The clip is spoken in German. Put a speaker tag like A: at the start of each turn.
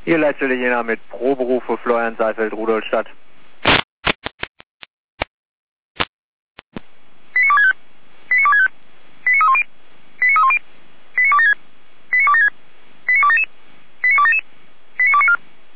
A: Hier Leitstelle Jena mit Proberufe Florian Saalfeld, Rudolstadt.